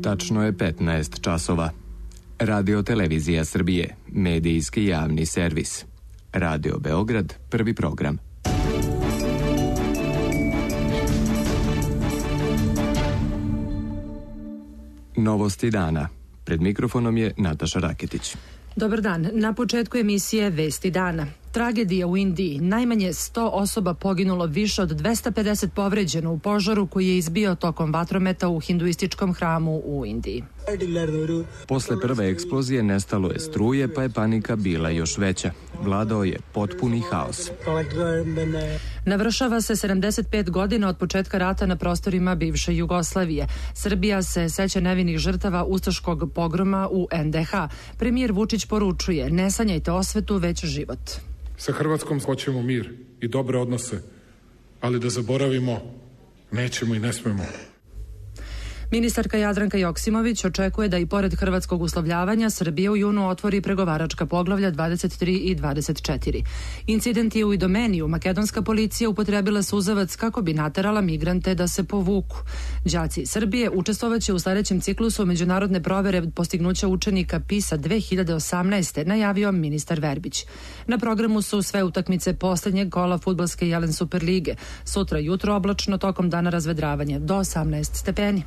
Tačno je 15 časova. Radio Televizija Srbije, medijski javni servis. Radio Beograd, prvi program. Novosti dana. Pred mikrofonom je Nataša Raketić. Dobar dan. Na početku emisije Vesti dana. Tragedija u Indiji. Najmanje 100 osoba poginulo, više od 250 povređeno u požaru koji je izbio tokom vatrometa u hinduističkom hramu u Indiji. Posle prve eksplozije nestalo je struje, pa je panika bila još veća. Vladao je potpuni haos. Navršava se 75 godina od početka rata na prostorima bivše Jugoslavije. Srbija se seća nevinih žrtava ustaškog pogroma u NDH. Premijer Vučić poručuje: ne sanjajte osvetu, već život. Sa Hrvatskom hoćemo mir i dobre odnose, ali da zaboravimo nećemo i ne smemo. Ministarka Jadranka Joksimović očekuje da i pored hrvatskog uslovljavanja Srbija u junu otvori pregovaračka poglavlja 23 i 24. Incident je u Idomeniju. Makedonska policija upotrebila suzavac kako bi naterala migrante da se povuku. Đaci Srbije učestvovaće u sledećem ciklusu međunarodne provere postignuća učenika PISA 2018. najavio ministar Verbić. Na programu su sve utakmice poslednjeg kola fudbalske Jelen Superlige. Sutra jutro oblačno, tokom dana razvedravanje do 18 stepeni.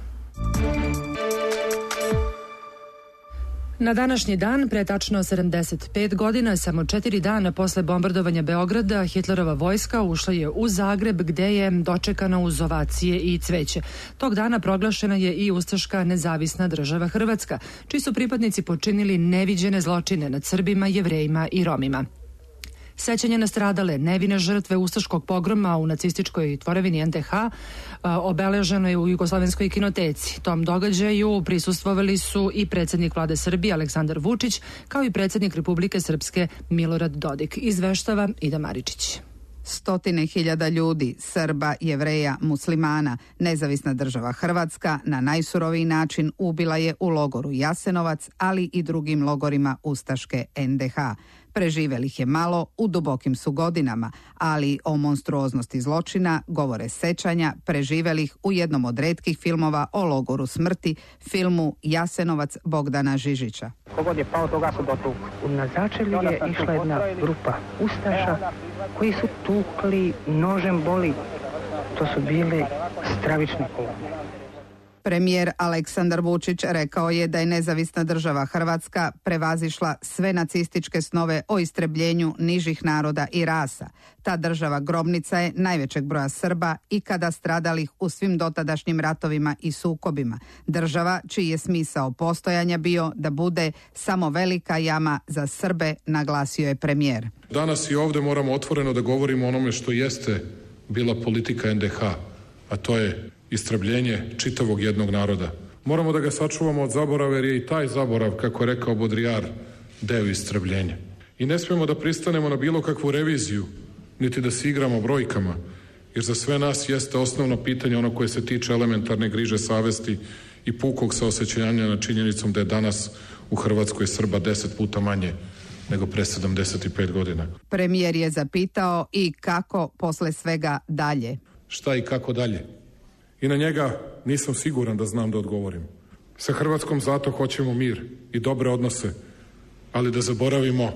Na današnji dan, pre tačno 75 godina, samo 4 dana posle bombardovanja Beograda, Hitlerova vojska ušla je u Zagreb, gde je dočekana uz ovacije i cveće. Tog dana proglašena je i ustaška nezavisna država Hrvatska, čiji su pripadnici počinili neviđene zločine nad Srbima, Jevrejima i Romima. Sećanje na stradale nevine žrtve ustaškog pogroma u nacističkoj tvorevini NDH obeleženo je u Jugoslovenskoj kinoteci. Tom događaju prisustvovali su i predsjednik vlade Srbije Aleksandar Vučić, kao i predsjednik Republike Srpske Milorad Dodik. Izveštava Ida Maričić. Stotine hiljada ljudi, Srba, Jevreja, muslimana, nezavisna država Hrvatska na najsuroviji način ubila je u logoru Jasenovac, ali i drugim logorima ustaške NDH. Preživelih je malo, u dubokim su godinama, ali o monstruoznosti zločina govore sećanja preživelih u jednom od retkih filmova o logoru smrti, filmu Jasenovac Bogdana Žižića. Kogod je pao, toga su dotukli. Na začelju je išla jedna grupa ustaša koji su tukli nožem boli. To su bili stravične kolone. Premijer Aleksandar Vučić rekao je da je nezavisna država Hrvatska prevazišla sve nacističke snove o istrebljenju nižih naroda i rasa. Ta država grobnica je najvećeg broja Srba ikada stradalih u svim dotadašnjim ratovima i sukobima. Država čiji je smisao postojanja bio da bude samo velika jama za Srbe, naglasio je premijer. Danas i ovdje moramo otvoreno da govorimo o onome što jeste bila politika NDH, a to je istrebljenje čitavog jednog naroda. Moramo da ga sačuvamo od zaborava, jer je i taj zaborav, kako je rekao Baudrillard, deo istrebljenja. I ne smemo da pristanemo na bilo kakvu reviziju, niti da se igramo brojkama, jer za sve nas jeste osnovno pitanje ono koje se tiče elementarne griže savesti i pukog saosećanja na činjenicom da je danas u Hrvatskoj Srba 10 puta manje nego pre 75 godina. Premijer je zapitao i kako posle svega dalje. Šta i kako dalje? I na njega nisam siguran da znam da odgovorim. Sa Hrvatskom zato hoćemo mir i dobre odnose, ali da zaboravimo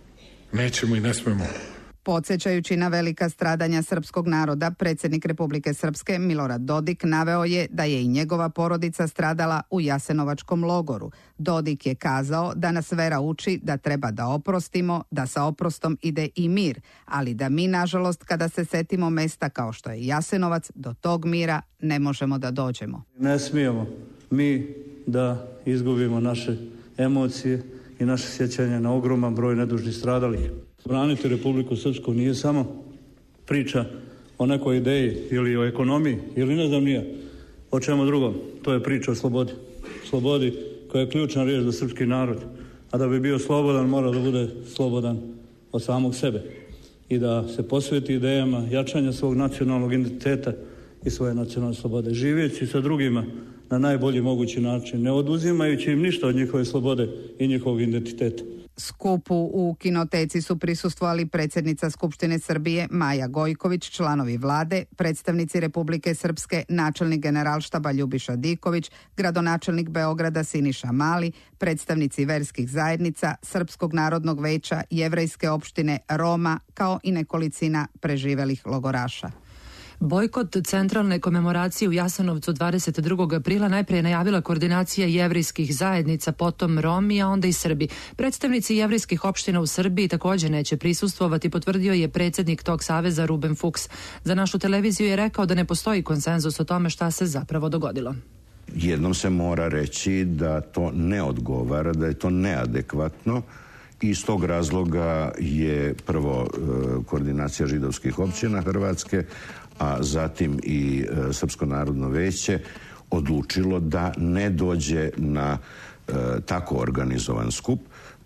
nećemo i ne smemo. Podsjećajući na velika stradanja srpskog naroda, predsjednik Republike Srpske Milorad Dodik naveo je da je i njegova porodica stradala u Jasenovačkom logoru. Dodik je kazao da nas vera uči da treba da oprostimo, da sa oprostom ide i mir, ali da mi, nažalost, kada se setimo mesta kao što je Jasenovac, do tog mira ne možemo da dođemo. Ne smijemo mi da izgubimo naše emocije i naše sjećanje na ogroman broj nedužnih stradalih. Braniti Republiku Srpsku nije samo priča o nekoj ideji ili o ekonomiji ili ne znam nije o čemu drugom. To je priča o slobodi. Slobodi koja je ključna riječ za srpski narod. A da bi bio slobodan mora da bude slobodan od samog sebe i da se posveti idejama jačanja svog nacionalnog identiteta i svoje nacionalne slobode. Živeći sa drugima na najbolji mogući način, ne oduzimajući im ništa od njihove slobode i njihovog identiteta. Skupu u Kinoteci su prisustvovali predsjednica Skupštine Srbije Maja Gojković, članovi vlade, predstavnici Republike Srpske, načelnik Generalštaba Ljubiša Diković, gradonačelnik Beograda Siniša Mali, predstavnici verskih zajednica, Srpskog narodnog veća, Jevrejske opštine, Roma, kao i nekolicina preživelih logoraša. Bojkot centralne komemoracije u Jasenovcu 22. aprila najprije najavila koordinacija jevrejskih zajednica, potom Romi, a onda i Srbi. Predstavnici jevrejskih opština u Srbiji također neće prisustvovati, potvrdio je predsjednik tog saveza Ruben Fuchs. Za našu televiziju je rekao da ne postoji konsenzus o tome šta se zapravo dogodilo. Jednom se mora reći da to ne odgovara, da je to neadekvatno. Iz tog razloga je prvo koordinacija židovskih općina Hrvatske, a zatim i Srpsko narodno veće odlučilo da ne dođe na tako organizovan skup.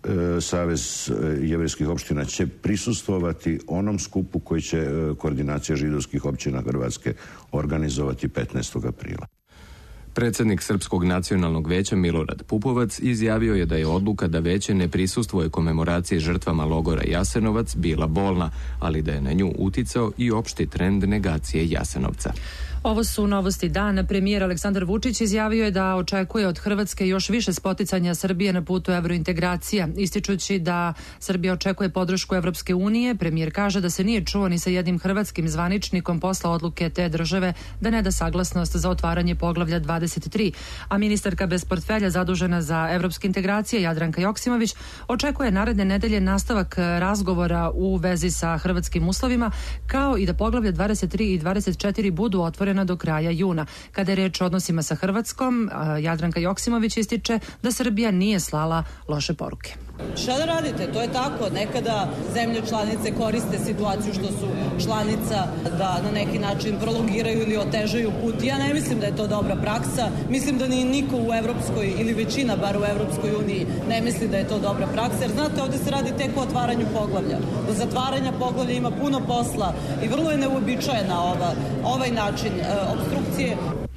Savez jevrejskih opština će prisustvovati onom skupu koji će koordinacija židovskih općina Hrvatske organizovati 15. aprila. Predsjednik Srpskog nacionalnog veća Milorad Pupovac izjavio je da je odluka da veće ne prisustvuje komemoraciji žrtvama logora Jasenovac bila bolna, ali da je na nju uticao i opšti trend negacije Jasenovca. Ovo su novosti dana. Premijer Aleksandar Vučić izjavio je da očekuje od Hrvatske još više spoticanja Srbije na putu evrointegracija. Ističući da Srbija očekuje podršku Evropske unije, premijer kaže da se nije čuo ni sa jednim hrvatskim zvaničnikom posla odluke te države da ne da saglasnost za otvaranje poglavlja 23. A ministarka bez portfelja zadužena za evropske integracije Jadranka Joksimović očekuje naredne nedelje nastavak razgovora u vezi sa hrvatskim uslovima, kao i da poglavlja 23 i 24 budu otvorene do kraja juna. Kada je reč o odnosima sa Hrvatskom, Jadranka Joksimović ističe da Srbija nije slala loše poruke. Šta da radite? To je tako. Nekada zemlje članice koriste situaciju što su članica da na neki način prolongiraju ili otežaju put. Ja ne mislim da je to dobra praksa. Mislim da ni niko u Evropskoj ili većina bar u Evropskoj uniji ne misli da je to dobra praksa. Jer znate, ovdje se radi tek o otvaranju poglavlja. Do zatvaranja poglavlja ima puno posla i vrlo je neuobičajena ovaj način opstrukcije.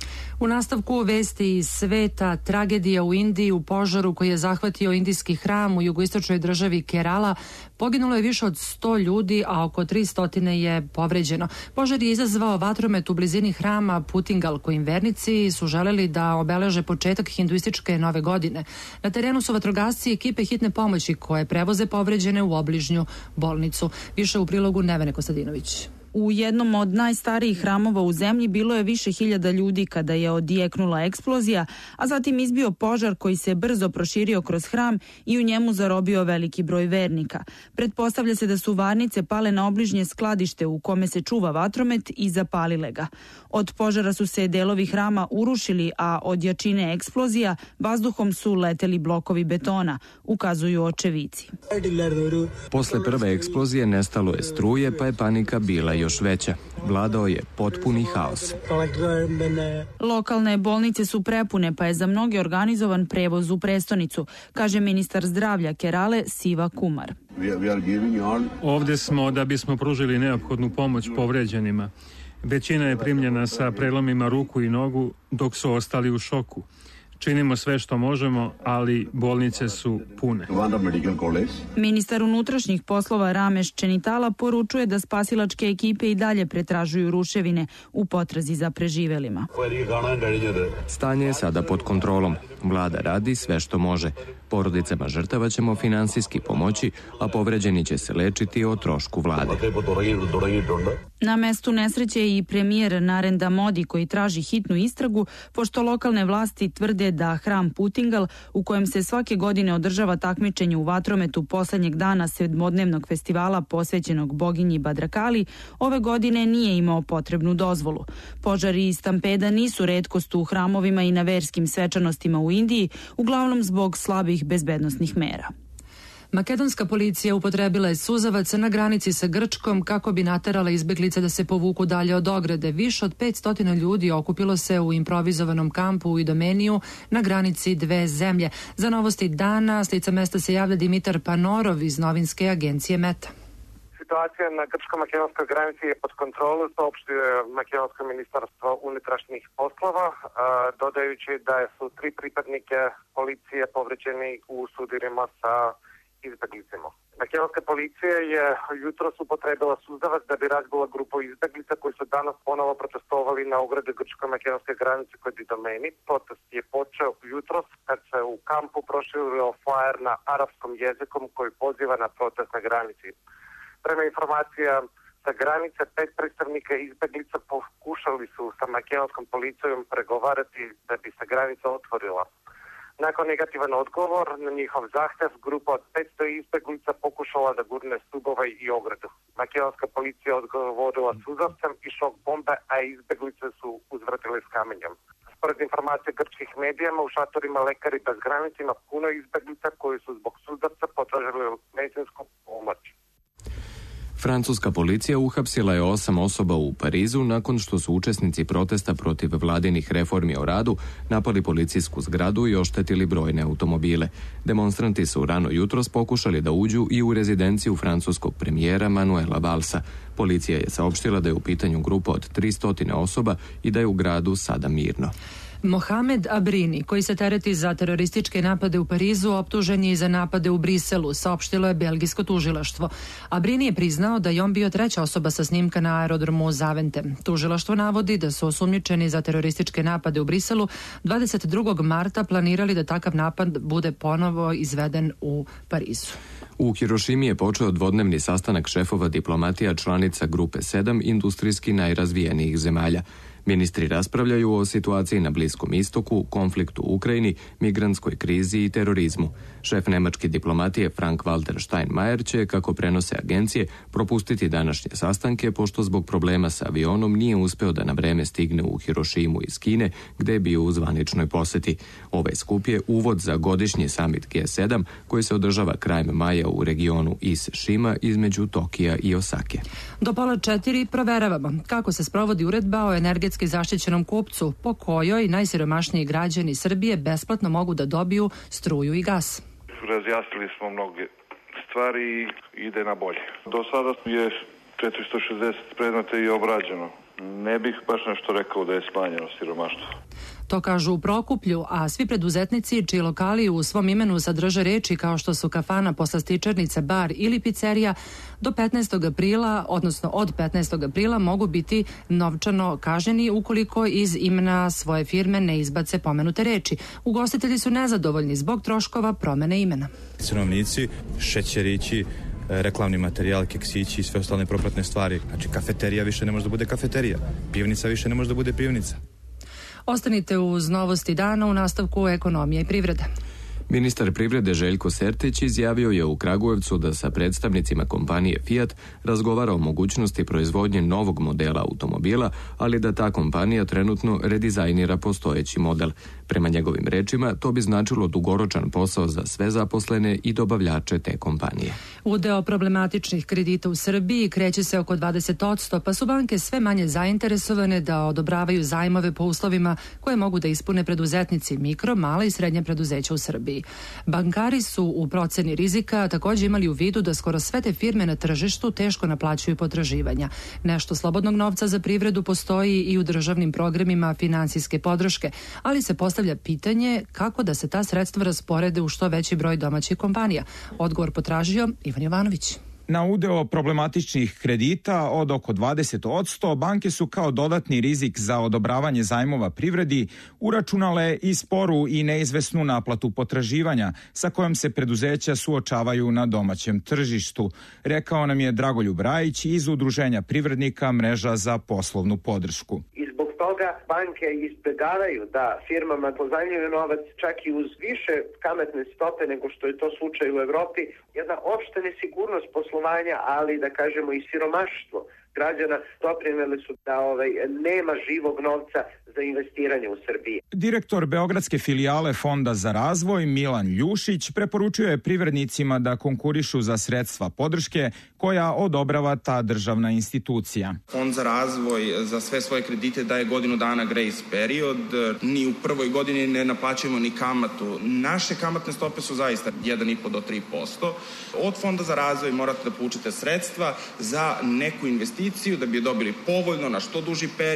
U nastavku vesti iz sveta, tragedija u Indiji u požaru koji je zahvatio indijski hram u jugoistočnoj državi Kerala. Poginulo je više od 100 ljudi, a oko 300 je povređeno. Požar je izazvao vatromet u blizini hrama Putingal, kojim vernici su želeli da obeleže početak hinduističke nove godine. Na terenu su vatrogasci i ekipe hitne pomoći koje prevoze povređene u obližnju bolnicu. Više u prilogu Nevene Kostadinović. U jednom od najstarijih hramova u zemlji bilo je više hiljada ljudi kada je odjeknula eksplozija, a zatim izbio požar koji se brzo proširio kroz hram i u njemu zarobio veliki broj vernika. Pretpostavlja se da su varnice pale na obližnje skladište u kome se čuva vatromet i zapalile ga. Od požara su se delovi hrama urušili, a od jačine eksplozija vazduhom su leteli blokovi betona, ukazuju očevici. Posle prve eksplozije nestalo je struje, pa je panika bila još veća. Vladao je potpuni haos. Lokalne bolnice su prepune, pa je za mnoge organizovan prevoz u prestonicu, kaže ministar zdravlja Kerale Siva Kumar. Ovdje smo da bismo pružili neophodnu pomoć povređenima. Većina je primljena sa prelomima ruku i nogu, dok su ostali u šoku. Činimo sve što možemo, ali bolnice su pune. Ministar unutrašnjih poslova Rameš Čenitala poručuje da spasilačke ekipe i dalje pretražuju ruševine u potrazi za preživelima. Stanje je sada pod kontrolom. Vlada radi sve što može. Porodicama žrtava ćemo finansijski pomoći, a povređeni će se lečiti o trošku vlade. Na mestu nesreće je i premijer Narendra Modi koji traži hitnu istragu, pošto lokalne vlasti tvrde da hram Putingal, u kojem se svake godine održava takmičenje u vatrometu poslednjeg dana sedmodnevnog festivala posvećenog boginji Badrakali, ove godine nije imao potrebnu dozvolu. Požari i stampeda nisu retkost u hramovima i na verskim svečanostima u Indiji, uglavnom zbog slabih bezbednosnih mera. Makedonska policija upotrebila je suzavac na granici sa Grčkom kako bi naterala izbeglice da se povuku dalje od ograde. Više od 500 ljudi okupilo se u improvizovanom kampu u Idomeniju na granici dve zemlje. Za novosti dana s lica mesta se javlja Dimitar Panorov iz novinske agencije Meta. Situacija na grčko-makedonskoj granici je pod kontrolu, saopštio je Makedonsko ministarstvo unutrašnjih poslova, dodajući da su 3 pripadnike policije povređeni u sudirima sa izbeglicama. Makedonska policija je jutros upotrebila suzavac da bi razbila grupu izbeglica koji su danas ponovo protestovali na ograde grčko-makedonske granice kod Idomeni. Protest je počeo jutros kad se u kampu proširio flajer na arapskom jezikom koji poziva na protest na granici. Prema informacija sa granice, 5 predstavnika izbeglica pokušali su sa makedonskom policijom pregovarati da bi se granica otvorila. Nakon negativan odgovor na njihov zahtev, grupa od 500 izbeglica pokušala da gurne stubove i ogradu. Makedonska policija odgovorila suzavcem i šok bombe, a izbeglice su uzvratili s kamenjem. Spored informacije grčkih medijama, u šatorima Lekari bez granica ima puno izbeglica koji su zbog suzavca potražili medicinsku pomoć. Francuska policija uhapsila je 8 osoba u Parizu nakon što su učesnici protesta protiv vladinih reformi o radu napali policijsku zgradu i oštetili brojne automobile. Demonstranti su rano jutros pokušali da uđu i u rezidenciju francuskog premijera Manuela Vallsa. Policija je saopštila da je u pitanju grupa od 300 osoba i da je u gradu sada mirno. Mohamed Abrini, koji se tereti za terorističke napade u Parizu, optužen je i za napade u Briselu, saopštilo je belgijsko tužilaštvo. Abrini je priznao da je on bio treća osoba sa snimka na aerodromu Zaventem. Tužilaštvo navodi da su osumnjičeni za terorističke napade u Briselu 22. marta planirali da takav napad bude ponovo izveden u Parizu. U Hirošimi je počeo dvodnevni sastanak šefova diplomatija članica Grupe 7 industrijski najrazvijenijih zemalja. Ministri raspravljaju o situaciji na Bliskom istoku, konfliktu u Ukrajini, migrantskoj krizi i terorizmu. Šef nemačke diplomatije Frank-Walter Steinmeier će, kako prenose agencije, propustiti današnje sastanke pošto zbog problema sa avionom nije uspeo da na vreme stigne u Hirošimu iz Kine, gde je bio u zvaničnoj poseti. Ovaj skup je uvod za godišnji samit G7 koji se održava krajem maja u regionu Is-Shima između Tokija i Osake. Do 3:30 proveravamo kako se sprovodi uredba o energetski zaštićenom kupcu, po kojoj najsiromašniji građani Srbije besplatno mogu da dobiju struju i gas. Razjasnili smo mnoge stvari i ide na bolje. Do sada je 460 predmeta i obrađeno. Ne bih baš nešto rekao da je smanjeno siromaštvo. To kažu u Prokuplju, a svi preduzetnici čiji lokali u svom imenu sadrže reči kao što su kafana, poslastičarnica, bar ili pizzerija, do 15. aprila, odnosno od 15. aprila mogu biti novčano kažnjeni ukoliko iz imena svoje firme ne izbace pomenute reči. Ugostitelji su nezadovoljni zbog troškova promene imena. Cenovnici, šećerići, reklamni materijal, keksići i sve ostale propratne stvari. Znači, kafeterija više ne može da bude kafeterija, pivnica više ne može da bude pivnica. Ostanite uz novosti dana u nastavku ekonomije i privrede. Ministar privrede Željko Sertić izjavio je u Kragujevcu da sa predstavnicima kompanije Fiat razgovara o mogućnosti proizvodnje novog modela automobila, ali da ta kompanija trenutno redizajnira postojeći model. Prema njegovim rečima, to bi značilo dugoročan posao za sve zaposlene i dobavljače te kompanije. Udeo problematičnih kredita u Srbiji kreće se oko 20%, pa su banke sve manje zainteresovane da odobravaju zajmove po uslovima koje mogu da ispune preduzetnici, mikro, mala i srednja preduzeća u Srbiji. Bankari su u proceni rizika također imali u vidu da skoro sve te firme na tržištu teško naplaćuju potraživanja. Nešto slobodnog novca za privredu postoji i u državnim programima finansijske podrške, ali se postavlja pitanje kako da se ta sredstva rasporede u što veći broj domaćih kompanija. Odgovor potražio Ivan Jovanović. Na udeo problematičnih kredita od oko 20%, banke su kao dodatni rizik za odobravanje zajmova privredi uračunale i sporu i neizvesnu naplatu potraživanja sa kojom se preduzeća suočavaju na domaćem tržištu, rekao nam je Dragoljub Rajić iz Udruženja privrednika Mreža za poslovnu podršku. Zbog toga banke izbjegavaju da firmama pozajmljuju novac čak i uz više kamatne stope nego što je to slučaj u Evropi. Jedna opšta nesigurnost poslovanja, ali da kažemo i siromaštvo građana doprinele su da nema živog novca za investiranje u Srbiji. Direktor beogradske filijale Fonda za razvoj Milan Ljušić preporučio je privrednicima da konkurišu za sredstva podrške koja odobrava ta državna institucija. Fond za razvoj za sve svoje kredite daje godinu dana grace period. Ni u prvoj godini ne naplaćujemo ni kamatu. Naše kamatne stope su zaista 1,5 do 3%. Od Fonda za razvoj morate da povučete sredstva za neku investiciju da bi je dobili povoljno na što duži period.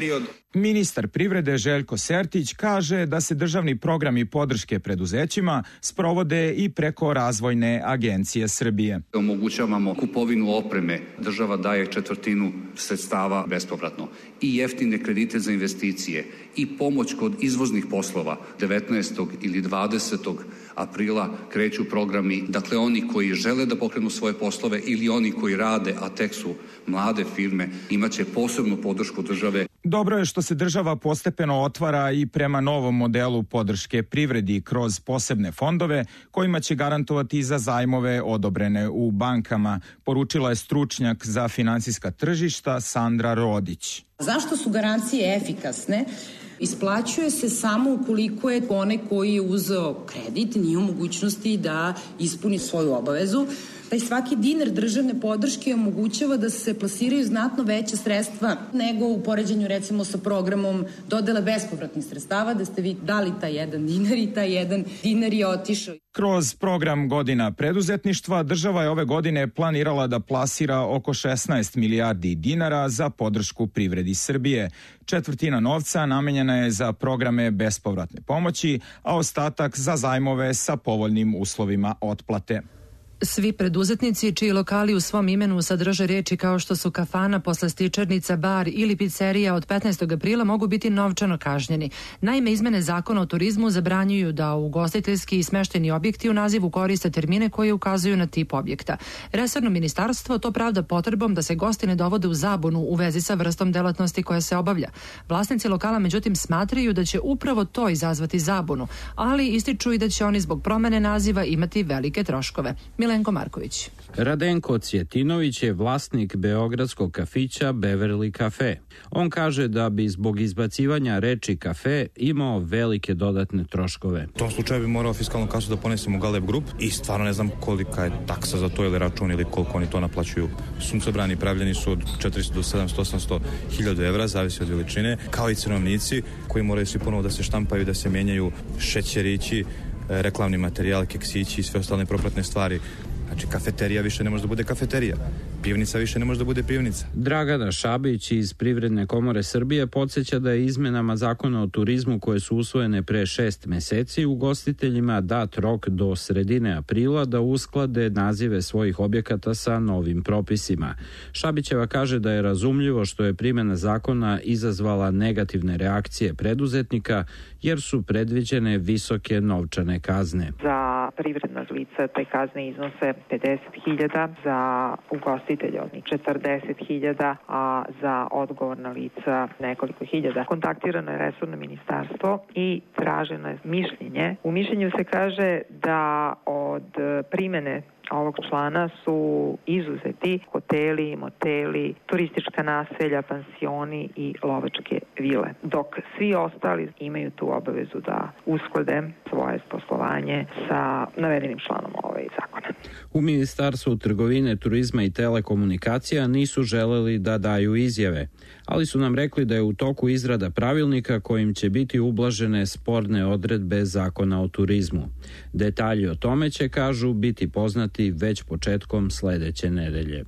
Ministar privrede Željko Sertić kaže da se državni programi podrške preduzećima sprovode i preko Razvojne agencije Srbije. Omogućavamo kupovinu opreme, država daje 1/4 sredstava bespovratno i jeftine kredite za investicije i pomoć kod izvoznih poslova. 19. ili 20. aprila kreću programi, dakle oni koji žele da pokrenu svoje poslove ili oni koji rade, a tek su mlade firme, imaće posebnu podršku države. Dobro je što se država postepeno otvara i prema novom modelu podrške privredi kroz posebne fondove kojima će garantovati za zajmove odobrene u bankama, poručila je stručnjak za finansijska tržišta Sandra Rodić. Zašto su garancije efikasne? Isplaćuje se samo ukoliko je onaj koji je uzeo kredit nije u mogućnosti da ispuni svoju obavezu. Taj svaki dinar državne podrške omogućava da se plasiraju znatno veće sredstva nego u poređenju recimo sa programom dodele bespovratnih sredstava, da ste vi dali taj 1 dinar i taj 1 dinar je otišao. Kroz program Godina preduzetništva država je ove godine planirala da plasira oko 16 milijardi dinara za podršku privredi Srbije. 1/4 novca namenjena je za programe bespovratne pomoći, a ostatak za zajmove sa povoljnim uslovima otplate. Svi preduzetnici čiji lokali u svom imenu sadrže reči kao što su kafana, poslastičarnica, bar ili pizzerija od 15. aprila mogu biti novčano kažnjeni. Naime, izmene Zakona o turizmu zabranjuju da ugostiteljski i smešteni objekti u nazivu koriste termine koji ukazuju na tip objekta. Resorno ministarstvo to pravda potrebom da se gosti ne dovode u zabunu u vezi sa vrstom delatnosti koja se obavlja. Vlasnici lokala međutim smatraju da će upravo to izazvati zabunu, ali ističu i da će oni zbog promene naziva imati velike troškove. Milenko Marković. Radenko Cjetinović je vlasnik beogradskog kafića Beverly Cafe. On kaže da bi zbog izbacivanja reči kafe imao velike dodatne troškove. U tom slučaju bi morao fiskalnu kasu da ponesemo u Galeb Group i stvarno ne znam kolika je taksa za to ili račun ili koliko oni to naplaćuju. Suncobrani pravljeni su od 400 do 700, 800 hiljada evra, zavisi od veličine, kao i cenovnici koji moraju svi ponovo da se štampaju, da se menjaju šećerići, reklamni materijal, keksići i sve ostale propratne stvari. Znači, kafeterija više ne može da bude kafeterija. Pivnica više ne može da bude pivnica. Dragana Šabić iz Privredne komore Srbije podsjeća da je izmenama Zakona o turizmu koje su usvojene pre 6 meseci ugostiteljima dat rok do sredine aprila da usklade nazive svojih objekata sa novim propisima. Šabićeva kaže da je razumljivo što je primjena zakona izazvala negativne reakcije preduzetnika jer su predviđene visoke novčane kazne. Za privredna lica te kazne iznose 50.000, za ugostitelje od 40.000, a za odgovorna lica nekoliko hiljada. Kontaktirano je resorno ministarstvo i traženo je mišljenje. U mišljenju se kaže da od primene ovog člana su izuzeti hoteli, moteli, turistička naselja, pansioni i lovačke vile, dok svi ostali imaju tu obavezu da usklade svoje poslovanje sa navedenim članom zakona. U Ministarstvu trgovine, turizma i telekomunikacija nisu želeli da daju izjave, ali su nam rekli da je u toku izrada pravilnika kojim će biti ublažene sporne odredbe Zakona o turizmu. Detalji o tome će, kažu, biti poznati već početkom sledeće nedelje.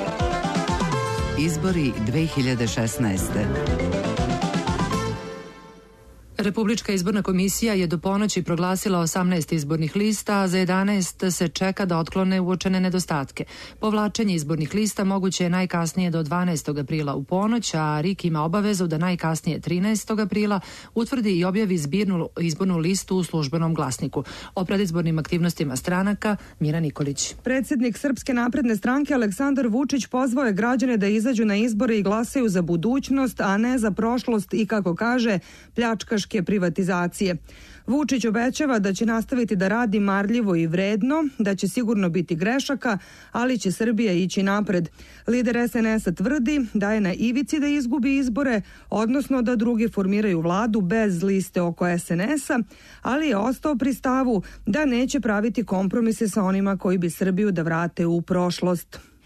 Izbori 2016. Republička izborna komisija je do ponoći proglasila 18 izbornih lista, a za 11 se čeka da otklone uočene nedostatke. Povlačenje izbornih lista moguće je najkasnije do 12. aprila u ponoć, a RIK ima obavezu da najkasnije 13. aprila utvrdi i objavi izbornu listu u službenom glasniku. O predizbornim aktivnostima stranaka Mira Nikolić. Predsjednik Srpske napredne stranke Aleksandar Vučić pozvao je građane da izađu na izbore i glasaju za budućnost, a ne za prošlost i, kako kaže, pljačkaške privatizacije. Vučić obećava da će nastaviti da radi marljivo i vredno, da će sigurno biti grešaka, ali će Srbija ići napred. Lider SNS-a tvrdi da je na ivici da izgubi izbore, odnosno da drugi formiraju vladu bez liste oko SNS-a, ali je ostao pri stavu da neće praviti kompromise sa onima koji bi Srbiju da vrate u prošlost.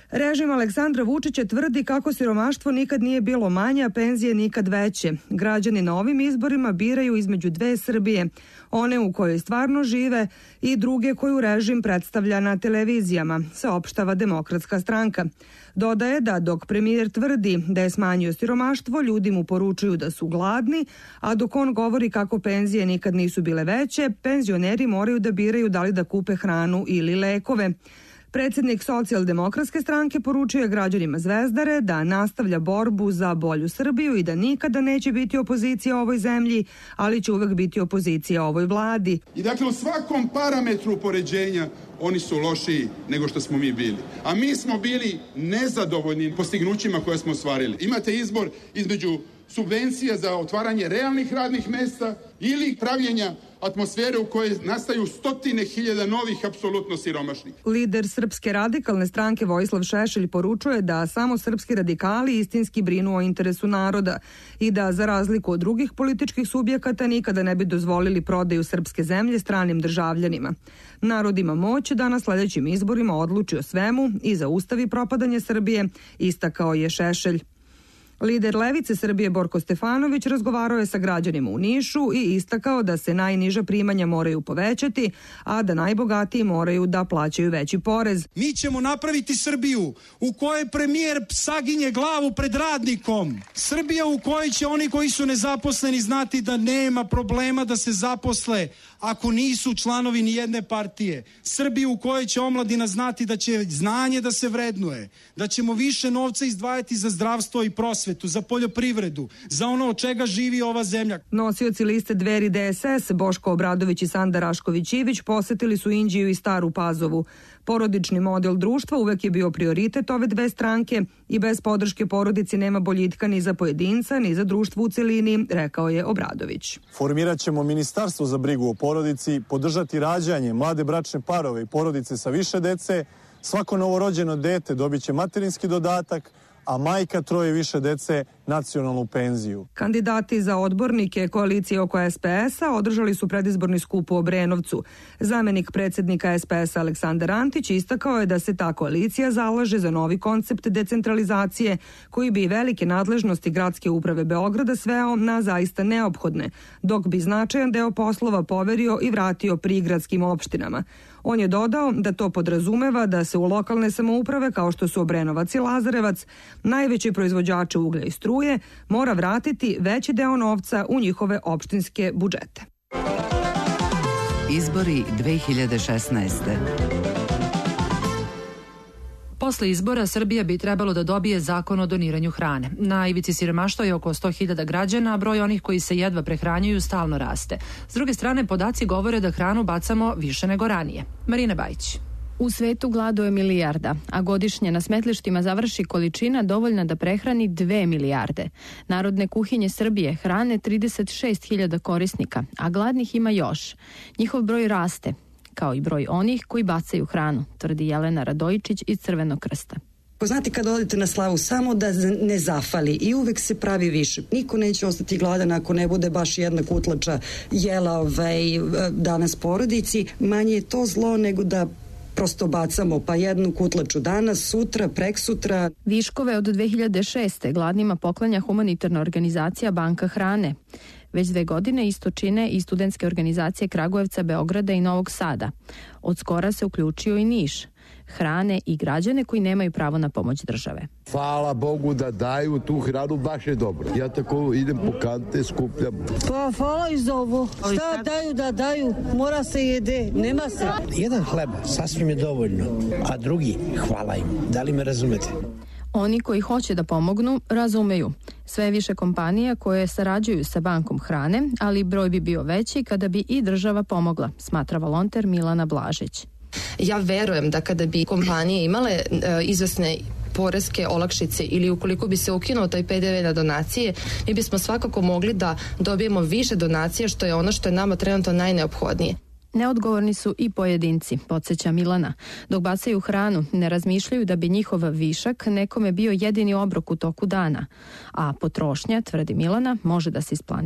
Režim Aleksandra Vučića tvrdi kako siromaštvo nikad nije bilo manje, a penzije nikad veće. Građani na ovim izborima biraju između dve Srbije, one u kojoj stvarno žive i druge koju režim predstavlja na televizijama, saopštava Demokratska stranka. Dodaje da dok premijer tvrdi da je smanjio siromaštvo, ljudi mu poručuju da su gladni, a dok on govori kako penzije nikad nisu bile veće, penzioneri moraju da biraju da li da kupe hranu ili lekove. Predsjednik Socijaldemokratske stranke poručio je građanima Zvezdare da nastavlja borbu za bolju Srbiju i da nikada neće biti opozicija ovoj zemlji, ali će uvek biti opozicija ovoj vladi. I dakle u svakom parametru poređenja oni su lošiji nego što smo mi bili. A mi smo bili nezadovoljni postignućima koje smo ostvarili. Imate izbor između subvencija za otvaranje realnih radnih mesta ili pravljenja atmosfere u kojoj nastaju stotine hiljada novih apsolutno siromašnih. Lider Srpske radikalne stranke Vojislav Šešelj poručuje da samo srpski radikali istinski brinu o interesu naroda i da za razliku od drugih političkih subjekata nikada ne bi dozvolili prodaju srpske zemlje stranim državljanima. Narod ima moć da na sledećim izborima odluči o svemu i zaustavi propadanje Srbije, istakao je Šešelj. Lider Levice Srbije Borko Stefanović razgovarao je sa građanima u Nišu i istakao da se najniža primanja moraju povećati, a da najbogatiji moraju da plaćaju veći porez. Mi ćemo napraviti Srbiju u kojoj premijer saginje glavu pred radnikom. Srbija u kojoj će oni koji su nezaposleni znati da nema problema da se zaposle ako nisu članovi ni jedne partije. Srbiju u kojoj će omladina znati da će znanje da se vrednuje, da ćemo više novca izdvajati za zdravstvo i prosvetu, za poljoprivredu, za ono od čega živi ova zemlja. Nosioci liste Dveri DSS, Boško Obradović i Sanda Rašković-Ivić posetili su Inđiju i Staru Pazovu. Porodični model društva uvek je bio prioritet ove dve stranke i bez podrške porodici nema boljitka ni za pojedinca, ni za društvo u celini, rekao je Obradović. Formirat ćemo ministarstvo za brigu o porodici, podržati rađanje, mlade bračne parove i porodice sa više dece, svako novorođeno dete dobit će materinski dodatak, a majka troje više dece nacionalnu penziju. Kandidati za odbornike koalicije oko SPS-a održali su predizborni skup u Obrenovcu. Zamenik predsjednika SPS-a Aleksandar Antić istakao je da se ta koalicija zalaže za novi koncept decentralizacije koji bi velike nadležnosti gradske uprave Beograda sveo na zaista neophodne, dok bi značajan deo poslova poverio i vratio prigradskim opštinama. On je dodao da to podrazumeva da se u lokalne samouprave kao što su Obrenovac i Lazarevac, najveći proizvođači uglja i struje, mora vratiti veći deo novca u njihove opštinske budžete. Izbori 2016. Posle izbora Srbija bi trebalo da dobije zakon o doniranju hrane. Na ivici siromaštva je oko 100.000 građana, a broj onih koji se jedva prehranjuju stalno raste. S druge strane, podaci govore da hranu bacamo više nego ranije. Marina Bajić. U svetu gladuje milijarda, a godišnje na smetlištima završi količina dovoljna da prehrani 2 milijarde. Narodne kuhinje Srbije hrane 36.000 korisnika, a gladnih ima još. Njihov broj raste, kao i broj onih koji bacaju hranu, tvrdi Jelena Radojičić iz Crvenog krsta. Znate, kad odete na slavu, samo da ne zafali i uvek se pravi više. Niko neće ostati gladan ako ne bude baš jedna kutlača jela danas porodici. Manje je to zlo nego da prosto bacamo pa jednu kutlaču danas, sutra, preksutra. Viškove od 2006. gladnima poklanja humanitarna organizacija Banka hrane. Već 2 godine isto čine i studentske organizacije Kragujevca, Beograda i Novog Sada. Od skora se uključio i Niš. Hrane i građane koji nemaju pravo na pomoć države. Hvala Bogu da daju tu hranu, baš je dobro. Ja tako idem po kante, skupljam. Pa hvala i za ovo. Šta daju da daju, mora se jede, nema se. Jedan hleba sasvim je dovoljno, a drugi hvala im. Da li me razumete? Oni koji hoće da pomognu, razumeju. Sve više kompanija koje sarađuju sa bankom hrane, ali broj bi bio veći kada bi i država pomogla, smatra volonter Milana Blažić. Ja verujem da kada bi kompanije imale izvesne poreske olakšice ili ukoliko bi se ukinuo taj PDV na donacije, mi bismo svakako mogli da dobijemo više donacija, što je ono što je nama trenutno najneophodnije. Neodgovorni su i pojedinci, podsjeća Milana. Dok bacaju hranu, ne razmišljaju da bi njihov višak nekome bio jedini obrok u toku dana. A potrošnja, tvrdi Milana, može da se isplanira.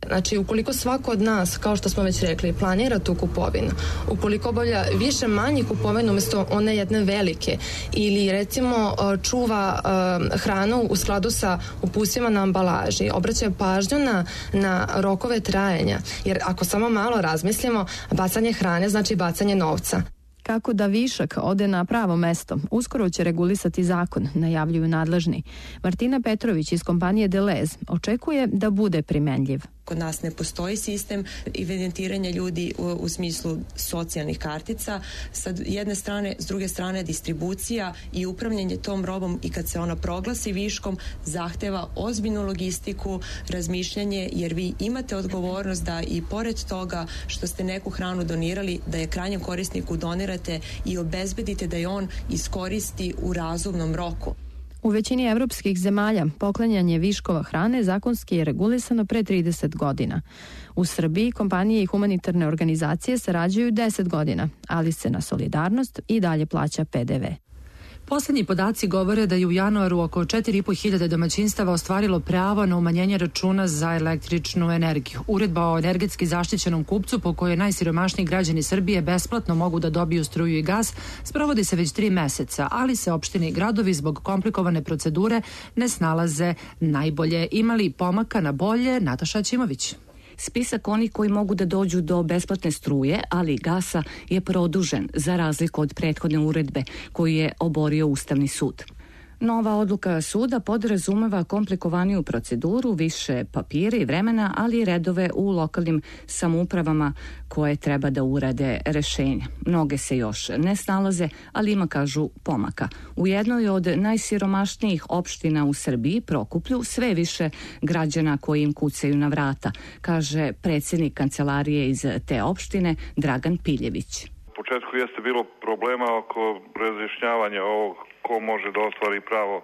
Znači, ukoliko svako od nas, kao što smo već rekli, planira tu kupovinu, ukoliko obavlja više manjih kupovina umjesto one jedne velike, ili recimo čuva hranu u skladu sa uputstvima na ambalaži, obraća pažnju na rokove trajanja, jer ako samo malo razmislimo, bacanje hrane znači bacanje novca. Kako da višak ode na pravo mesto, uskoro će regulisati zakon, najavljuju nadležni. Martina Petrović iz kompanije Delez očekuje da bude primenljiv. Kod nas ne postoji sistem evidentiranja ljudi u smislu socijalnih kartica. Sa jedne strane, s druge strane distribucija i upravljanje tom robom i kad se ona proglasi viškom zahteva ozbiljnu logistiku, razmišljanje, jer vi imate odgovornost da i pored toga što ste neku hranu donirali, da je krajnjem korisniku donirate i obezbedite da je on iskoristi u razumnom roku. U većini evropskih zemalja poklanjanje viškova hrane zakonski je regulisano pre 30 godina. U Srbiji kompanije i humanitarne organizacije sarađuju 10 godina, ali se na solidarnost i dalje plaća PDV. Poslednji podaci govore da je u januaru oko 4.500 domaćinstava ostvarilo pravo na umanjenje računa za električnu energiju. Uredba o energetski zaštićenom kupcu, po kojoj najsiromašniji građani Srbije besplatno mogu da dobiju struju i gas, sprovodi se već 3 meseca, ali se opštine i gradovi zbog komplikovane procedure ne snalaze najbolje. Ima li pomaka na bolje? Nataša Ćimović. Spisak onih koji mogu da dođu do besplatne struje, ali i gasa, je produžen za razliku od prethodne uredbe koju je oborio Ustavni sud. Nova odluka suda podrazumeva komplikovaniju proceduru, više papira i vremena, ali i redove u lokalnim samoupravama koje treba da urade rešenja. Mnoge se još ne snalaze, ali ima, kažu, pomaka. U jednoj od najsiromašnijih opština u Srbiji, Prokuplju, sve više građana koji im kucaju na vrata, kaže predsjednik kancelarije iz te opštine Dragan Piljević. U početku jeste bilo problema oko razjašnjavanja ovog ko može da ostvari pravo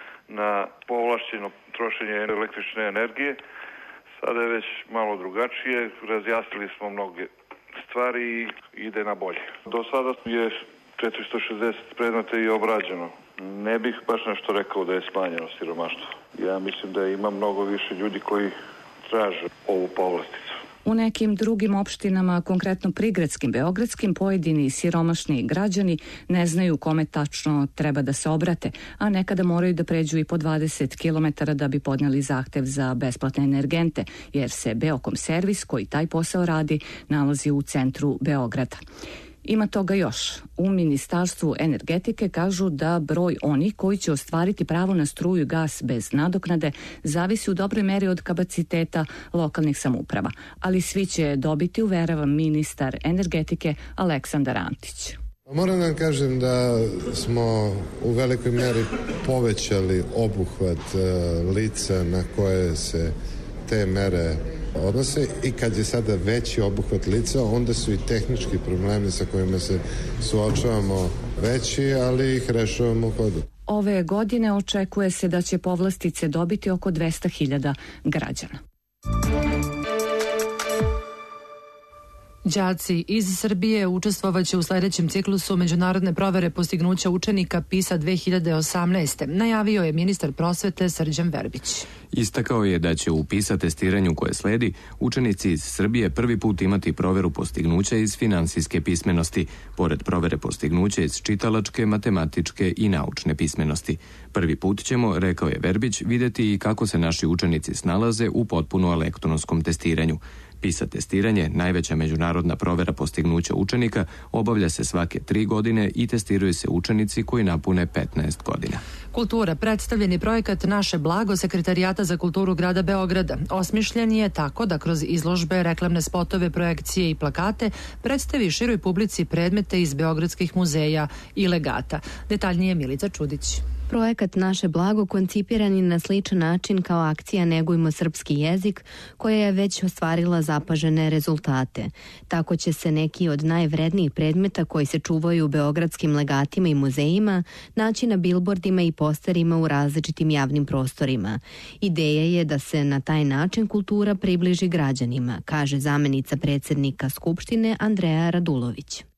na povlašćeno trošenje električne energije. Sada je već malo drugačije, razjasnili smo mnoge stvari i ide na bolje. Do sada je 460 predmeta i obrađeno. Ne bih baš nešto rekao da je smanjeno siromaštvo. Ja mislim da ima mnogo više ljudi koji traže ovu povlasticu. U nekim drugim opštinama, konkretno prigradskim, beogradskim, pojedini siromašni građani ne znaju kome tačno treba da se obrate, a nekada moraju da pređu i po 20 km da bi podneli zahtev za besplatne energente, jer se Beokom servis koji taj posao radi nalazi u centru Beograda. Ima toga još. U Ministarstvu energetike kažu da broj onih koji će ostvariti pravo na struju i gas bez nadoknade zavisi u dobroj meri od kapaciteta lokalnih samouprava, ali svi će dobiti, uverava ministar energetike Aleksandar Antić. Moram da kažem da smo u velikoj meri povećali obuhvat lica na koje se te mere odnose i kad je sada veći obuhvat lica, onda su i tehnički problemi sa kojima se suočavamo veći, ali ih rešavamo u hodu. Ove godine očekuje se da će povlastice dobiti oko 200.000 građana. Đaci iz Srbije učestvovaće u sledećem ciklusu međunarodne provere postignuća učenika PISA 2018. Najavio je ministar prosvete Srđan Verbić. Istakao je da će u PISA testiranju koje sledi učenici iz Srbije prvi put imati proveru postignuća iz finansijske pismenosti, pored provere postignuća iz čitalačke, matematičke i naučne pismenosti. Prvi put ćemo, rekao je Verbić, videti i kako se naši učenici snalaze u potpuno elektronskom testiranju. PISA testiranje, najveća međunarodna provera postignuća učenika, obavlja se svake 3 godine i testiraju se učenici koji napune 15 godina. Kultura, predstavljeni projekat Naše blago Sekretarijata za kulturu grada Beograda, osmišljen je tako da kroz izložbe, reklamne spotove, projekcije i plakate predstavi široj publici predmete iz beogradskih muzeja i legata. Detaljnije Milica Čudić. Projekat Naše blago koncipiran je na sličan način kao akcija Negujmo srpski jezik, koja je već ostvarila zapažene rezultate. Tako će se neki od najvrednijih predmeta koji se čuvaju u beogradskim legatima i muzejima naći na bilbordima i posterima u različitim javnim prostorima. Ideja je da se na taj način kultura približi građanima, kaže zamenica predsjednika Skupštine Andreja Radulović.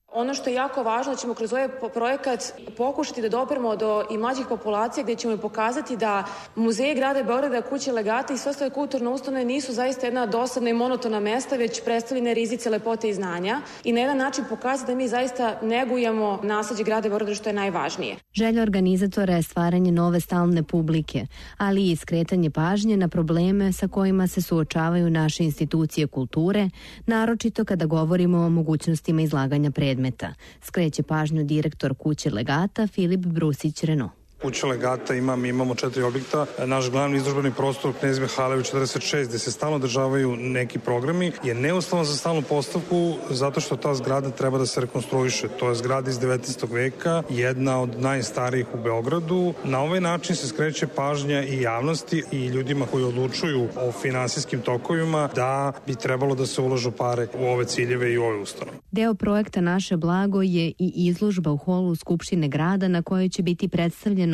Ono što je jako važno, da ćemo kroz ovaj projekat pokušati da dopremo do i mlađih populacija, gde ćemo pokazati da muzeji grada Beograda, kuće legata i sve ostale kulturne ustanove nisu zaista jedna dosadna i monotona mesta, već predstavljene rizice, lepote i znanja i na jedan način pokazati da mi zaista negujemo nasleđe grada Beograda, što je najvažnije. Želja organizatora je stvaranje nove stalne publike, ali i skretanje pažnje na probleme sa kojima se suočavaju naše institucije kulture, naročito kada govorimo o mogućnostima izlaganja predmeta. Skreće pažnju direktor kuće legata Filip Brusić-Reno. Kuća legata mi imamo 4 objekta. Naš glavni izložbeni prostor Knez Mihajlović 46, gde se stalno održavaju neki programi, je neuslovan za stalnu postavku zato što ta zgrada treba da se rekonstruiše. To je zgrada iz 19. veka, jedna od najstarijih u Beogradu. Na ovaj način se skreće pažnja i javnosti i ljudima koji odlučuju o finansijskim tokovima da bi trebalo da se ulažu pare u ove ciljeve i u ove ustanove. Deo projekta Naše blago je i izložba u holu Skupštine grada na kojoj će biti predstavljeno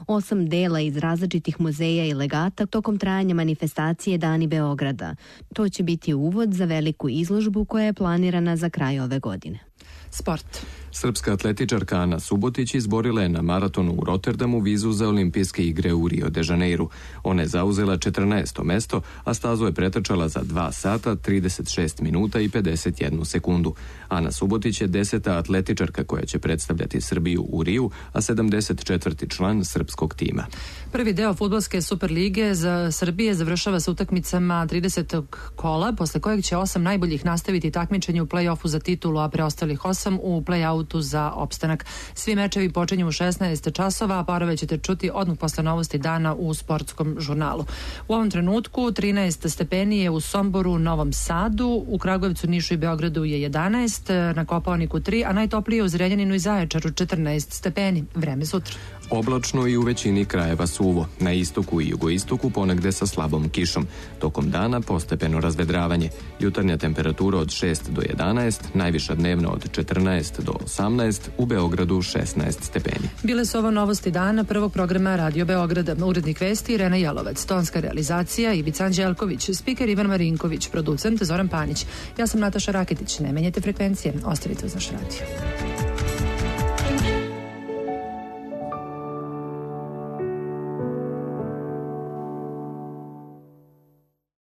8 dela iz različitih muzeja i legata tokom trajanja manifestacije Dani Beograda. To će biti uvod za veliku izložbu koja je planirana za kraj ove godine. Sport. Srpska atletičarka Ana Subotić izborila je na maratonu u Rotterdamu vizu za olimpijske igre u Rio de Janeiru. Ona je zauzela 14. mesto, a stazu je pretrčala za 2 sata, 36 minuta i 51 sekundu. Ana Subotić je 10. atletičarka koja će predstavljati Srbiju u Riju, a 74. član srpskog tima. Prvi deo fudbalske Superlige za Srbije završava sa utakmicama 30. kola, posle kojeg će 8 najboljih nastaviti takmičenje u play-offu za titulu, a preostalih 8 u play-outu za opstanak. Svi mečevi počinju u 16 časova, a parove ćete čuti odmah posle novosti dana u sportskom žurnalu. U ovom trenutku 13 stepeni je u Somboru, Novom Sadu, u Kragujevcu, Nišu i Beogradu je 11, na Kopaoniku 3, a najtoplije u Zrenjaninu i Zaječaru 14 stepeni. Vreme sutra. Oblačno i u većini krajeva suvo. Na istoku i jugoistoku ponegde sa slabom kišom. Tokom dana postepeno razvedravanje. Jutarnja temperatura od 6 do 11, najviša dnevna od 14 do 18, u Beogradu 16 stepeni. Bile su ovo novosti dana prvog programa Radio Beograda. Urednik vesti Irena Jalovac, tonska realizacija Ivica Anđelković, spiker Ivan Marinković, producent Zoran Panić. Ja sam Nataša Raketić. Ne menjajte frekvencije, ostavite uz naš radio.